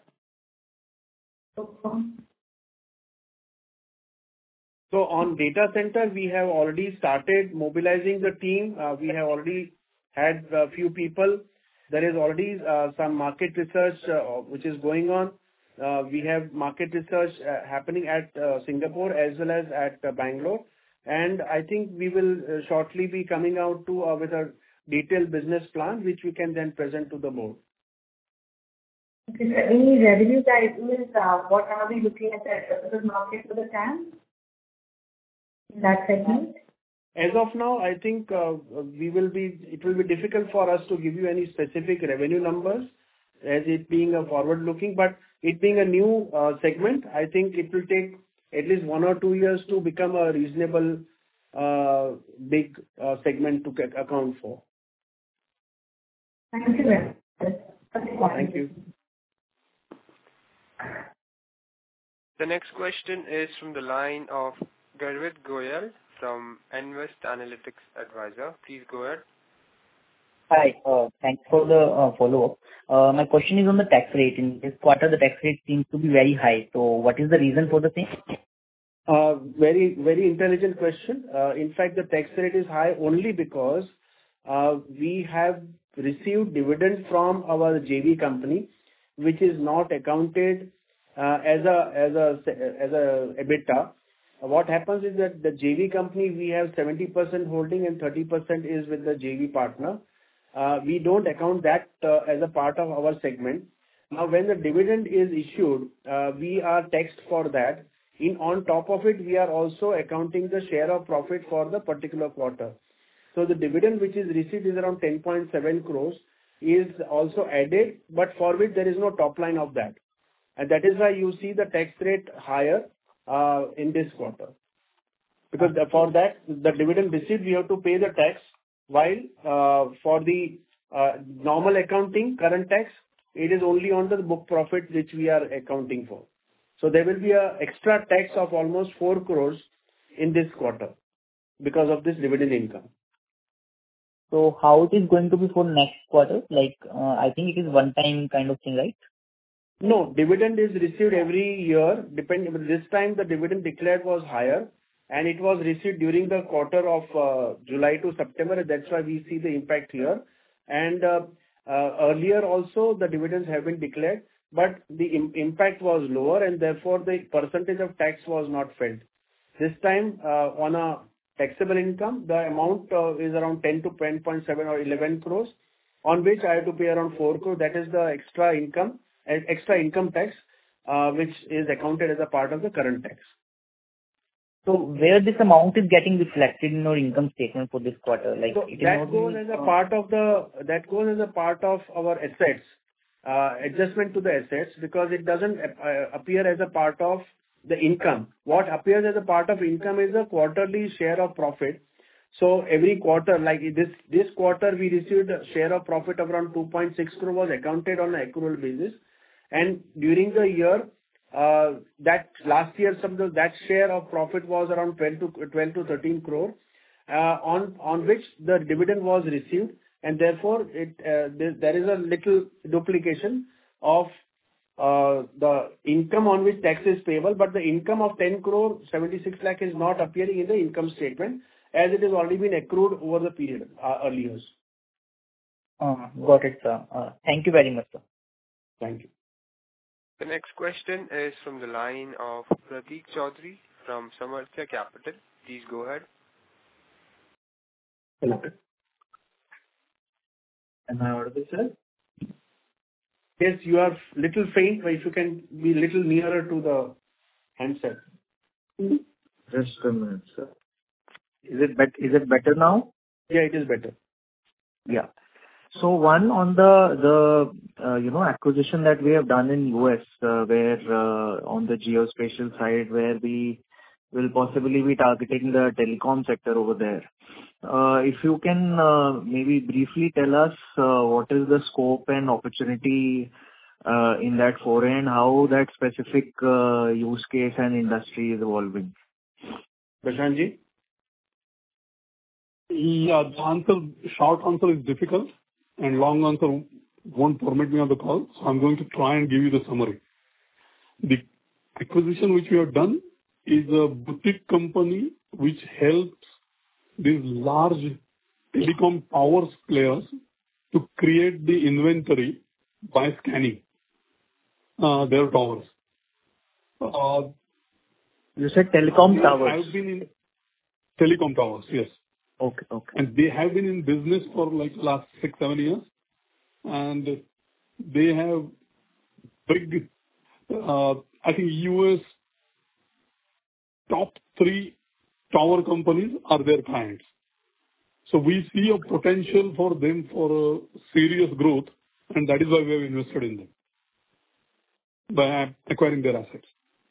So on data center, we have already started mobilizing the team. We have already had a few people. There is already some market research which is going on. We have market research happening at Singapore as well as at Bangalore. And I think we will shortly be coming out with a detailed business plan, which we can then present to the board. Okay, so any revenue guidance, what are we looking at the market for the TAM in that segment? As of now, I think it will be difficult for us to give you any specific revenue numbers as it being a forward-looking. But it being a new segment, I think it will take at least 1 or 2 years to become a reasonable big segment to account for. Thank you very much. Thank you. The next question is from the line of Garvit Goyal from Invest Analytics Advisor. Please go ahead. Hi. Thanks for the follow-up. My question is on the tax rate. In this quarter, the tax rate seems to be very high. So what is the reason for the same? Very, very intelligent question. In fact, the tax rate is high only because we have received dividends from our JV company, which is not accounted as a EBITDA. What happens is that the JV company, we have 70% holding and 30% is with the JV partner. We don't account that as a part of our segment. Now, when the dividend is issued, we are taxed for that. On top of it, we are also accounting the share of profit for the particular quarter. So the dividend which is received is around 10.7 crores is also added, but for which there is no top line of that. And that is why you see the tax rate higher in this quarter. Because for that, the dividend received, we have to pay the tax, while for the normal accounting, current tax, it is only on the book profit which we are accounting for. So there will be an extra tax of almost 4 crores in this quarter because of this dividend income. So how it is going to be for next quarter? Like, I think it is one-time kind of thing, right? No, dividend is received every year. This time the dividend declared was higher, and it was received during the quarter of July to September. That's why we see the impact here. And earlier also the dividends have been declared, but the impact was lower, and therefore the percentage of tax was not felt. This time on a taxable income, the amount is around 10 to 10.7 or 11 crores, on which I have to pay around 4 crores. That is the extra income tax, which is accounted as a part of the current tax. So where this amount is getting reflected in your income statement for this quarter? Like, so that goes as a part of our assets, adjustment to the assets, because it doesn't appear as a part of the income. What appears as a part of income is a quarterly share of profit. So every quarter, like this quarter, we received a share of profit of around 2.6 crore was accounted on an accrual basis. And during the year, that last year, that share of profit was around 12 to 13 crore, on which the dividend was received. And therefore, there is a little duplication of the income on which tax is payable, but the income of 10 crore 76 lakh is not appearing in the income statement, as it has already been accrued over the period earlier. Got it, sir. Thank you very much, sir. Thank you. The next question is from the line of Prateek Chaudhary from Samarthya Capital. Please go ahead. Hello. Am I audible, sir? Yes, you are little faint, but if you can be little nearer to the handset. Just a minute, sir. Is it better now? Yeah, it is better. Yeah. So one on the acquisition that we have done in US, where on the geospatial side, where we will possibly be targeting the telecom sector over there. If you can maybe briefly tell us what is the scope and opportunity in that foray, and how that specific use case and industry is evolving. Prashant ji? Yeah, short answer is difficult, and long answer won't permit me on the call. So I'm going to try and give you the summary. The acquisition which we have done is a boutique company which helps these large telecom towers players to create the inventory by scanning their towers. You said telecom towers? Have been in telecom towers, yes. Okay. And they have been in business for like last 6-7 years, and they have big, I think US top 3 tower companies are their clients. So we see a potential for them for a serious growth, and that is why we have invested in them by acquiring their assets.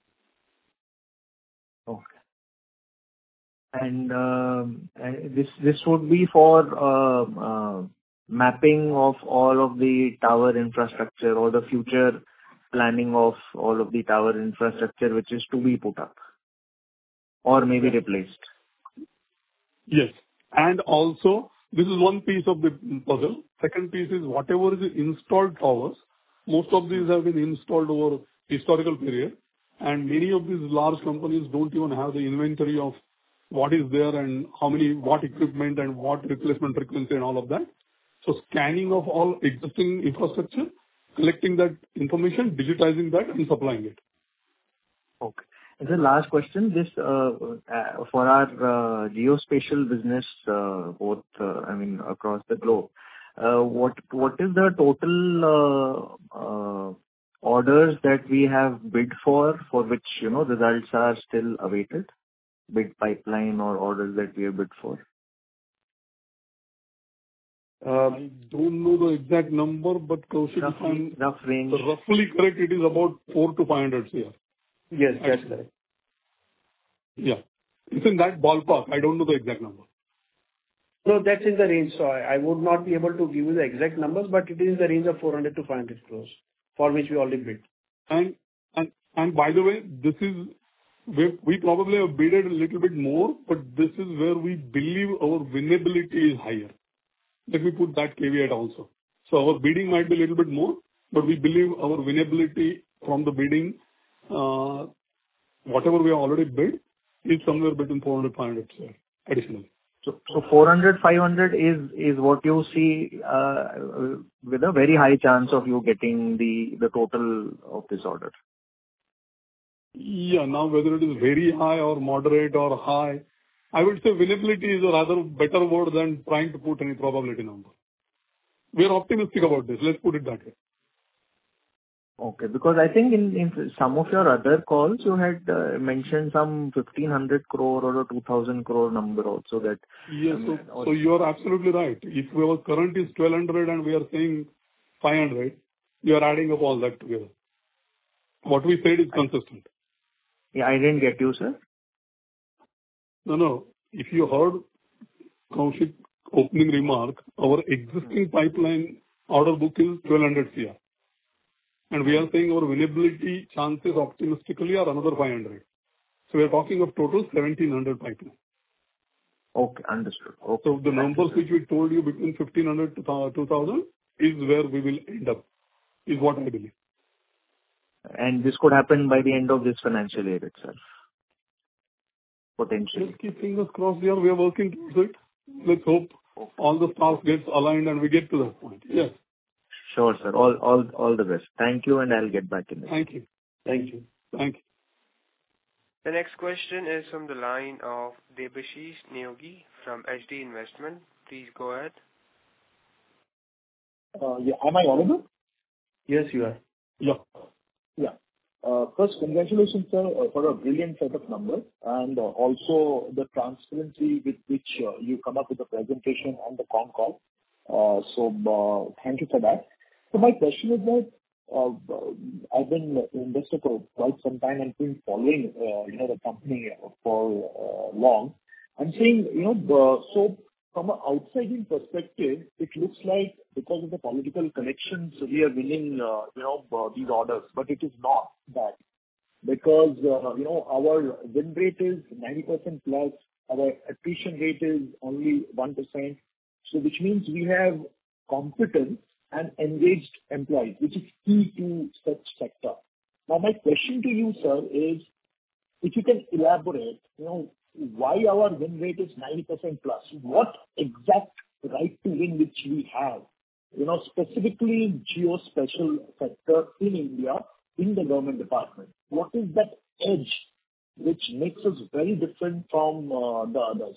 Okay. And this would be for mapping of all of the tower infrastructure or the future planning of all of the tower infrastructure which is to be put up or maybe replaced. Yes. And also, this is one piece of the puzzle. Second piece is whatever is installed towers, most of these have been installed over historical period, and many of these large companies don't even have the inventory of what is there and what equipment and what replacement frequency and all of that. So scanning of all existing infrastructure, collecting that information, digitizing that, and supplying it. Okay. And the last question, this for our geospatial business, both across the globe, what is the total orders that we have bid for which results are still awaited? Bid pipeline or orders that we have bid for? I don't know the exact number, but Kaushik, rough range. Roughly correct, it is about 400 to 500 crore. Yes, that's correct. Yeah. It's in that ballpark. I don't know the exact number. No, that's in the range. So I would not be able to give you the exact numbers, but it is in the range of 400 to 500 crores, for which we already bid. And by the way, this is we probably have bidded a little bit more, but this is where we believe our winnability is higher. Let me put that caveat also. So our bidding might be a little bit more, but we believe our winnability from the bidding, whatever we have already bid, is somewhere between 400 500 additionally. So 400, 500 is what you see with a very high chance of you getting the total of this order. Yeah. Now, whether it is very high or moderate or high, I would say winnability is a rather better word than trying to put any probability number. We are optimistic about this. Let's put it that way. Okay. Because I think in some of your other calls, you had mentioned some 1,500 crore or a 2,000 crore number also that. Yes. So you are absolutely right. If our current is 1,200 and we are saying 500, you are adding up all that together. What we said is consistent. Yeah, I didn't get you, sir. No. If you heard Kaushik's opening remark, our existing pipeline order book is 1,200 crore. And we are saying our winnability chances optimistically are another 500. So we are talking of total 1,700 pipeline. Okay, understood. Okay. So the numbers which we told you between 1,500 to 2,000 is where we will end up, is what I believe. And this could happen by the end of this financial year itself, potentially. Let's keep fingers crossed here. We are working towards it. Let's hope all the stars gets aligned and we get to that point. Yes. Sure, sir. All the best. Thank you, and I'll get back in. Thank you. Thank you. The next question is from the line of Debashish Neogi from HD Investment. Please go ahead. Yeah. Am I audible? Yes, you are. Yeah. First, congratulations, sir, for a brilliant set of numbers and also the transparency with which you come up with the presentation on the con call. So thank you for that. So my question is that I've been an investor for quite some time and been following the company for long. I'm saying, so from an outside-in perspective, it looks like because of the political connections, we are winning, these orders, but it is not that. Because, our win rate is 90% plus, our attrition rate is only 1%. So which means we have competent and engaged employees, which is key to such sector. Now, my question to you, sir, is if you can elaborate, why our win rate is 90% plus? What exact right to win which we have, specifically in geospatial sector in India, in the government department? What is that edge which makes us very different from the others?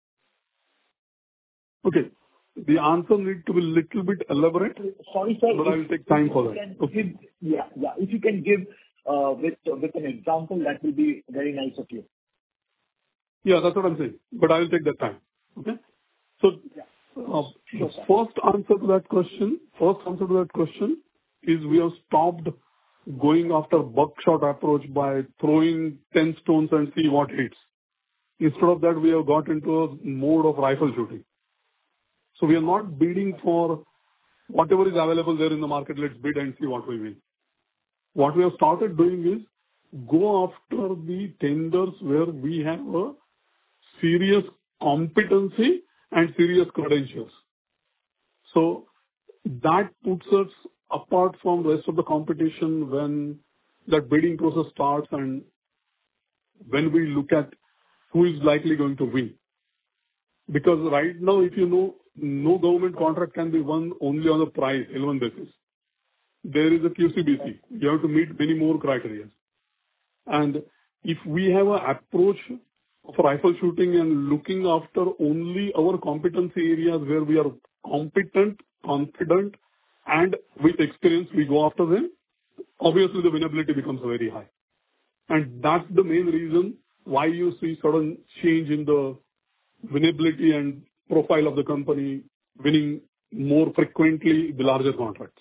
Okay. The answer needs to be a little bit elaborate. Sorry, sir. But I will take time for that. Okay. If you can give with an example, that will be very nice of you. Yeah, that's what I'm saying. But I will take that time. Okay? So the first answer to that question is we have stopped going after buckshot approach by throwing 10 stones and see what hits. Instead of that, we have got into a mode of rifle shooting. So we are not bidding for whatever is available there in the market. Let's bid and see what we win. What we have started doing is go after the tenders where we have a serious competency and serious credentials. So that puts us apart from the rest of the competition when that bidding process starts and when we look at who is likely going to win. Because right now, if you know, no government contract can be won only on the price, L1 basis. There is a QCBC. You have to meet many more criteria. And if we have an approach of rifle shooting and looking after only our competency areas where we are competent, confident, and with experience, we go after them, obviously the winnability becomes very high. And that's the main reason why you see sudden change in the winnability and profile of the company winning more frequently the larger contracts.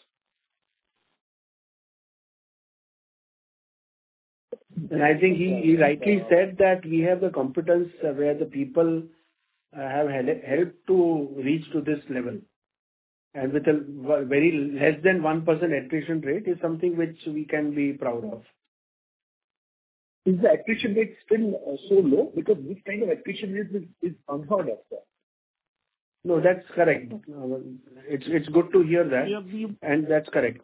And I think he rightly said that we have the competence where the people have helped to reach to this level. And with a very less than 1% attrition rate is something which we can be proud of. Is the attrition rate still so low? Because this kind of attrition rate is unheard of, sir. No, that's correct. It's good to hear that, and that's correct.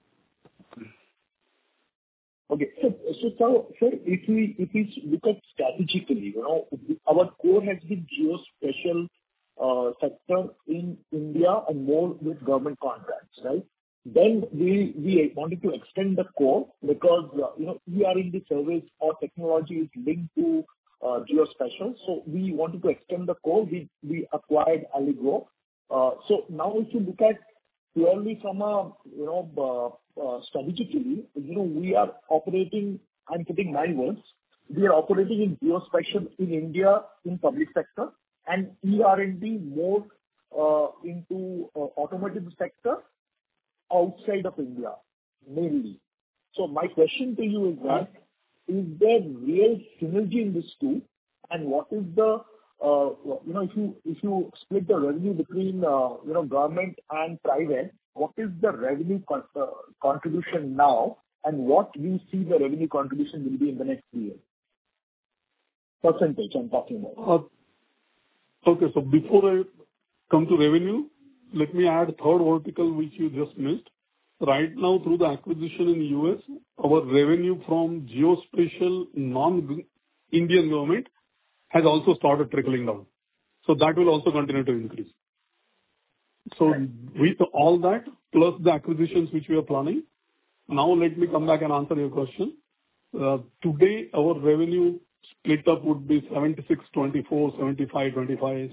Okay. So sir, if we look at strategically, our core has been geospatial sector in India and more with government contracts, right? Then we wanted to extend the core because, we are in the service or technology is linked to geospatial. So we wanted to extend the core. We acquired Allygrow. So now if you look at purely from a, strategically, we are operating, I'm putting my words, we are operating in geospatial in India in public sector and ER&D more into automotive sector outside of India, mainly. So my question to you is that, is there real synergy in this two? And what is the, if you split the revenue between, government and private, what is the revenue contribution now, and what you see the revenue contribution will be in the next 3 years? Percentage I'm talking about. Okay, so before I come to revenue, let me add third vertical which you just missed. Right now, through the acquisition in the US, our revenue from geospatial non-Indian government has also started trickling down. So that will also continue to increase. So with all that, plus the acquisitions which we are planning, now let me come back and answer your question. Today, our revenue split up would be 76-24, 75-25,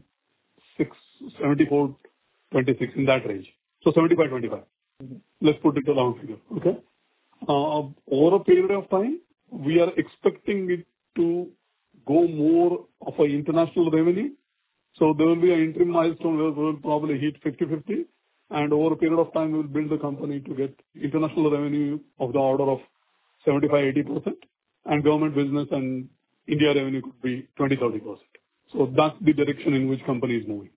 74-26, in that range. So 75-25. Let's put it a round figure. Okay. Over a period of time, we are expecting it to go more of an international revenue. So there will be an interim milestone where we will probably hit 50-50. And over a period of time, we will build the company to get international revenue of the order of 75-80%. And government business and India revenue could be 20-30%. So that's the direction in which company is moving.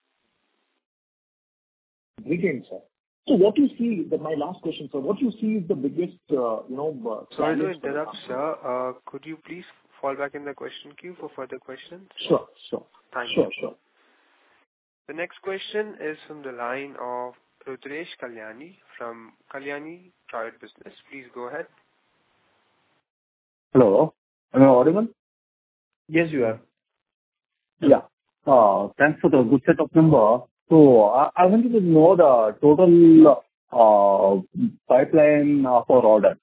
Brilliant, sir. So what you see, my last question, sir, what you see is the biggest, Sorry to interrupt, sir. Could you please fall back in the question queue for further questions? Sure. Thank you. Sure. The next question is from the line of Rudresh Kalyani from Kalyani Private Business. Please go ahead. Hello. Am I audible? Yes, you are. Yeah. Thanks for the good set of number. So I wanted to know the total pipeline for order.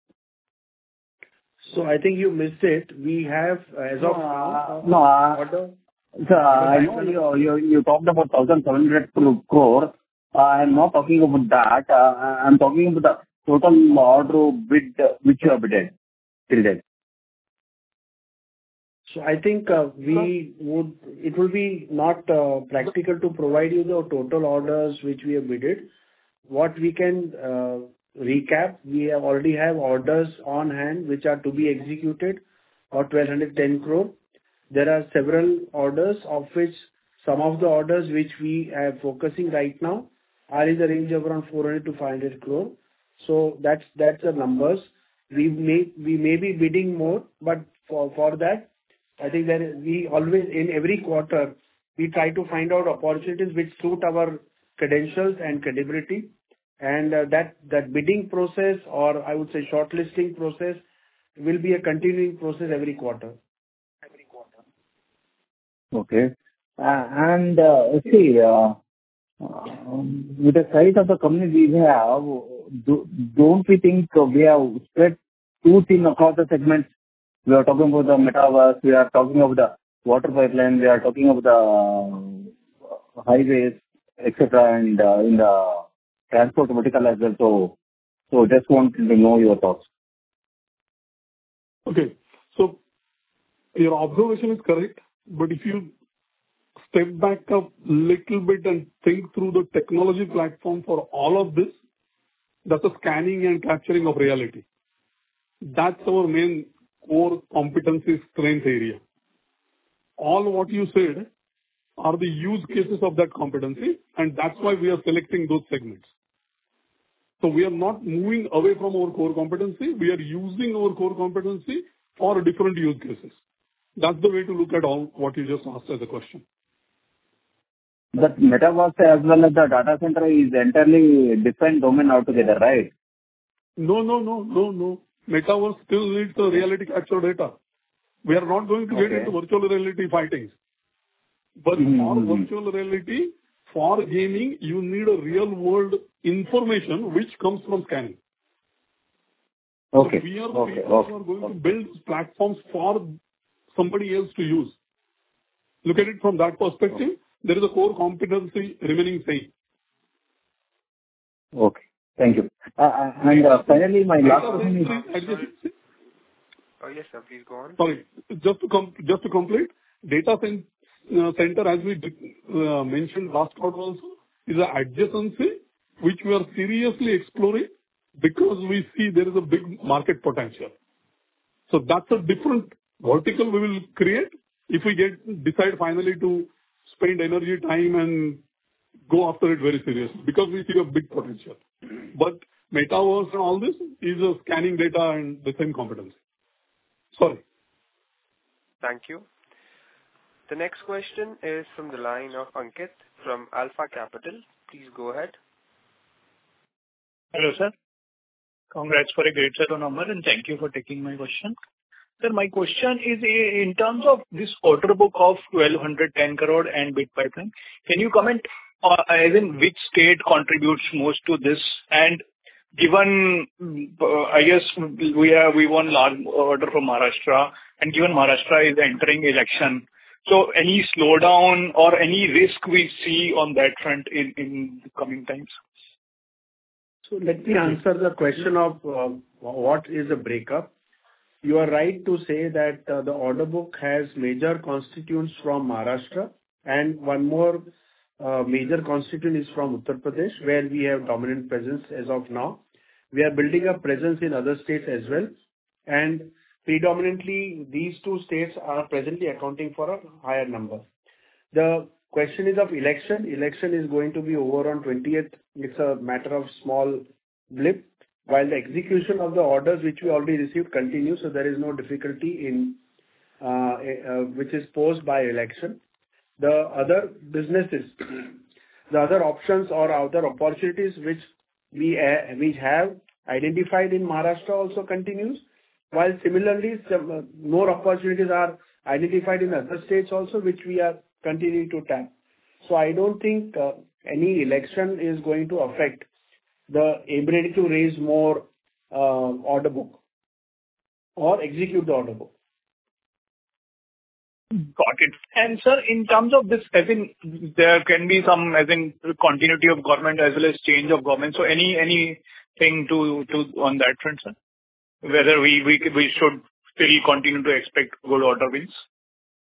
So I think you missed it. We have, as of now, order. Sir, I know you talked about 1,700 crore. I'm not talking about that. I'm talking about the total order bid which you have bid till date. So I think it will be not practical to provide you the total orders which we have bidded. What we can recap, we already have orders on hand which are to be executed for 1,210 crore. There are several orders, of which some of the orders which we are focusing right now are in the range of around 400 to 500 crore. So that's the numbers. We may be bidding more, but for that, I think that we always, in every quarter, we try to find out opportunities which suit our credentials and credibility. And that bidding process, or I would say shortlisting process, will be a continuing process every quarter. Okay. And see, with the size of the company we have, don't we think we have spread too thin across the segments? We are talking about the metaverse, we are talking about the water pipeline, we are talking about the highways, etc., and in the transport vertical as well. So just want to know your thoughts. Okay. So your observation is correct, but if you step back a little bit and think through the technology platform for all of this, that's a scanning and capturing of reality. That's our main core competency strength area. All what you said are the use cases of that competency, and that's why we are selecting those segments. So we are not moving away from our core competency. We are using our core competency for different use cases. That's the way to look at all what you just asked as a question. But metaverse as well as the data center is entirely different domain altogether, right? No. Metaverse still needs the reality capture data. We are not going to get into virtual reality fightings. But for virtual reality, for gaming, you need a real world information which comes from scanning. Okay. So we are the people who are going to build platforms for somebody else to use. Look at it from that perspective. There is a core competency remaining same. Okay. Thank you. And finally, my last question is... Yes, sir. Please go on. Sorry. Just to complete, data center, as we mentioned last quarter also, is an adjacency which we are seriously exploring because we see there is a big market potential. So that's a different vertical we will create if we decide finally to spend energy, time, and go after it very seriously because we see a big potential. But metaverse and all this is a scanning data and the same competency. Sorry. Thank you. The next question is from the line of Ankit from Alpha Capital. Please go ahead. Hello, sir. Congrats for a great set of numbers, and thank you for taking my question. Sir, my question is in terms of this order book of 1,210 crore and bid pipeline, can you comment as in which state contributes most to this? And given, I guess we won large order from Maharashtra, and given Maharashtra is entering election, so any slowdown or any risk we see on that front in the coming times? So let me answer the question of what is a breakup. You are right to say that the order book has major constituents from Maharashtra, and one more major constituent is from Uttar Pradesh, where we have dominant presence as of now. We are building a presence in other states as well, and predominantly these two states are presently accounting for a higher number. The question is of election. Election is going to be over on 20th. It's a matter of small blip, while the execution of the orders which we already received continues, so there is no difficulty in which is posed by election. The other businesses, the other options or other opportunities which we have identified in Maharashtra also continues, while similarly some more opportunities are identified in other states also, which we are continuing to tap. So I don't think any election is going to affect the ability to raise more order book or execute the order book. Got it. And sir, in terms of this, as in there can be some as in continuity of government as well as change of government. So anything to on that front, sir? Whether we should still continue to expect good order wins?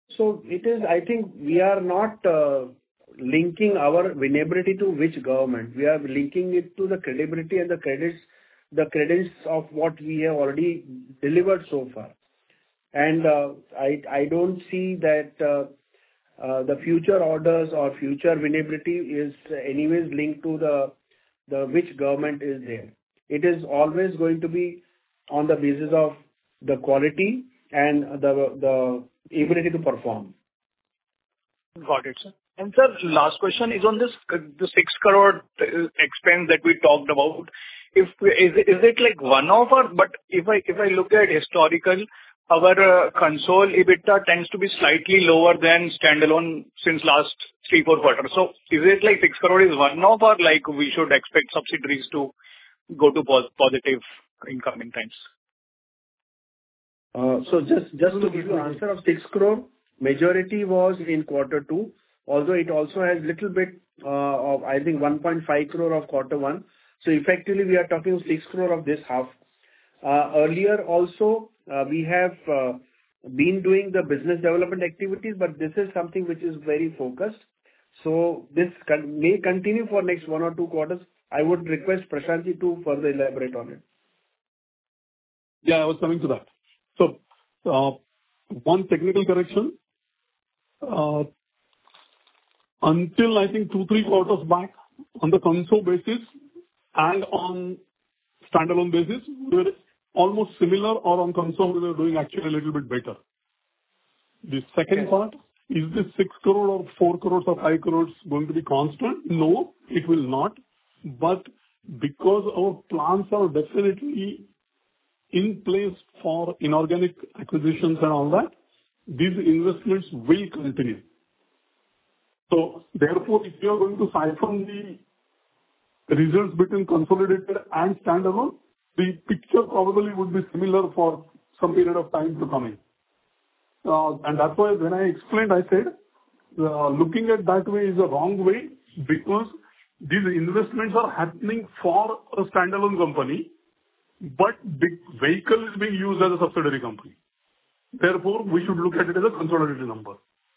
So it is, I think we are not linking our winnability to which government. We are linking it to the credibility and the credits of what we have already delivered so far. And I don't see that the future orders or future winnability is anyways linked to the which government is there. It is always going to be on the basis of the quality and the ability to perform. Got it, sir. And sir, last question is on this, the 6 crore expense that we talked about. Is it like one-off or, but if I look at historical, our console EBITDA tends to be slightly lower than standalone since last 3-4 quarters. So is it like 6 crore is one-off, or like we should expect subsidiaries to go to positive in coming times? So just to give you an answer of 6 crore, majority was in quarter 2, although it also has little bit of, I think, 1.5 crore of quarter 1. So effectively, we are talking 6 crore of this half. Earlier also, we have been doing the business development activities, but this is something which is very focused. So this may continue for next 1 or 2 quarters. I would request Prashant ji to further elaborate on it. Yeah, I was coming to that. So, one technical correction. Until I think 2-3 quarters back, on the console basis and on standalone basis, we were almost similar, or on console, we were doing actually a little bit better. The second part, is this 6 crore or 4 crores or 5 crores going to be constant? No, it will not. But because our plans are definitely in place for inorganic acquisitions and all that, these investments will continue. So therefore, if you are going to siphon the results between consolidated and standalone, the picture probably would be similar for some period of time to come in. And that's why when I explained, I said, looking at that way is a wrong way, because these investments are happening for a standalone company, but the vehicle is being used as a subsidiary company. Therefore, we should look at it as a consolidated number.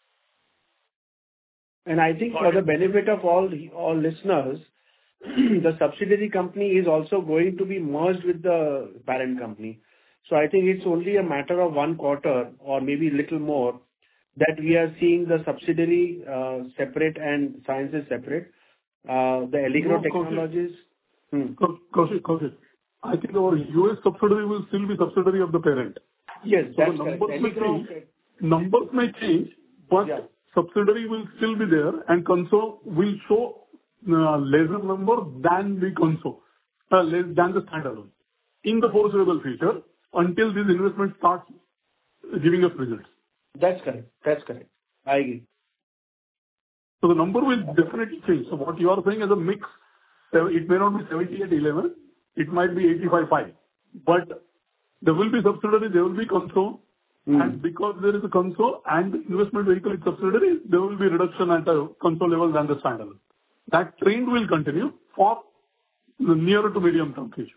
And I think for the benefit of all listeners, the subsidiary company is also going to be merged with the parent company. So I think it's only a matter of 1 quarter or maybe little more that we are seeing the subsidiary separate and sciences separate. The Allegro Technologies. Kaushik, I think our US subsidiary will still be subsidiary of the parent. Yes, so that's correct. Numbers may change, but subsidiary will still be there, and console will show lesser number than the console, than the standalone in the foreseeable future, until this investment starts giving us results. That's correct. I agree. So the number will definitely change. So what you are saying as a mix, it may not be 78-11, it might be 85-5. But there will be subsidiary, there will be console, and because there is a console and the investment vehicle is subsidiary, there will be reduction at a console level than the standalone. That trend will continue for the near to medium term future.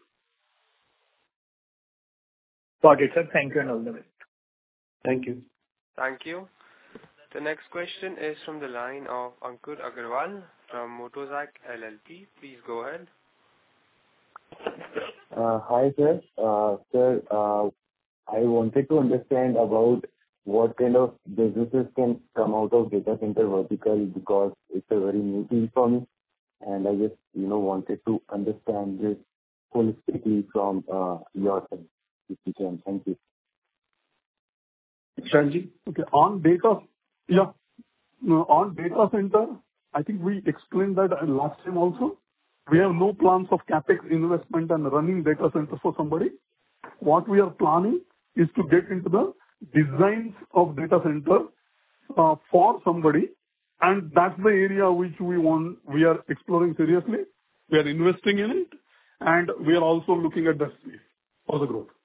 Got it, sir. Thank you and all the best. Thank you. Thank you. The next question is from the line of Ankur Agarwal from Motozak LLP. Please go ahead. Hi, sir. Sir, I wanted to understand about what kind of businesses can come out of data center vertical, because it's a very new field for me, and I just wanted to understand this holistically from your side, if you can. Thank you. Sanjeev? Okay. On data center, I think we explained that last time also. We have no plans of capex investment and running data center for somebody. What we are planning is to get into the designs of data center for somebody, and that's the area which we are exploring seriously. We are investing in it, and we are also looking at the space for the growth.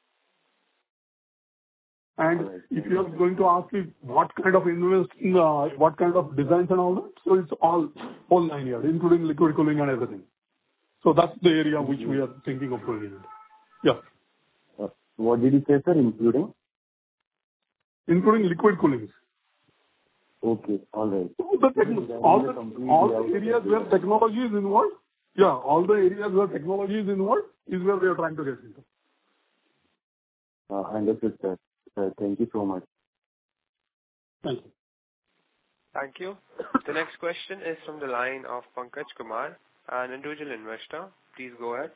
And if you are going to ask me what kind of what kind of designs and all that, so it's all 9 years, including liquid cooling and everything. So that's the area which we are thinking of going into. Yeah. What did you say, sir? Including liquid cooling. Okay. All right. All the areas where technology is involved, all the areas where technology is involved is where we are trying to get into. Understood, sir. Sir, thank you so much. Thank you. Thank you. The next question is from the line of Pankaj Kumar, an individual investor. Please go ahead.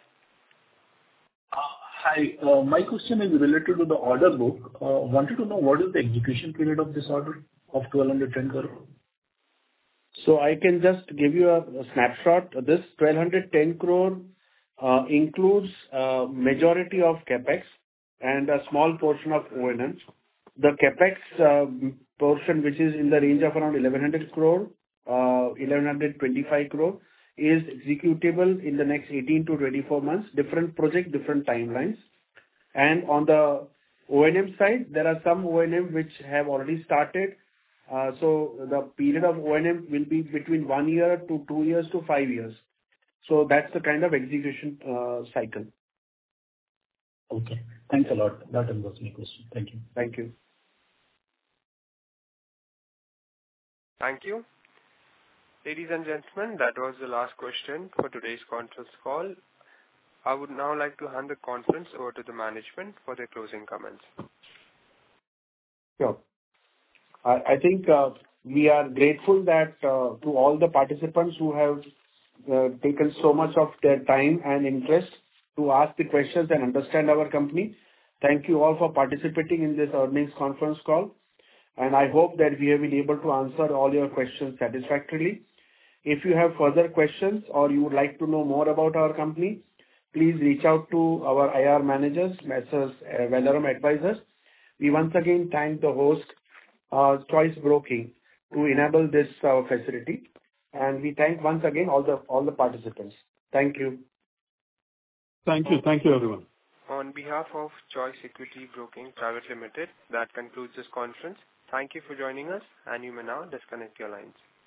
Hi. My question is related to the order book. Wanted to know what is the execution period of this order of 1,210 crore? So I can just give you a snapshot. This 1,210 crore includes majority of CapEx and a small portion of O&M. The CapEx portion, which is in the range of around 1,100 crore, 1,125 crore, is executable in the next 18 to 24 months. Different project, different timelines. And on the O&M side, there are some O&M which have already started. So the period of O&M will be between 1 year to 2 years to 5 years. So that's the kind of execution cycle. Okay. Thanks a lot. That answers my question. Thank you. Thank you. Thank you. Ladies and gentlemen, that was the last question for today's conference call. I would now like to hand the conference over to the management for their closing comments. Sure. I think we are grateful that to all the participants who have taken so much of their time and interest to ask the questions and understand our company. Thank you all for participating in this earnings conference call. And I hope that we have been able to answer all your questions satisfactorily. If you have further questions or you would like to know more about our company, please reach out to our IR managers, Messrs. Valorem Advisors. We once again thank the host, Choice Broking, to enable this facility. And we thank once again all the participants. Thank you. Thank you. Thank you, everyone. On behalf of Choice Equity Broking Private Limited, that concludes this conference. Thank you for joining us, and you may now disconnect your lines.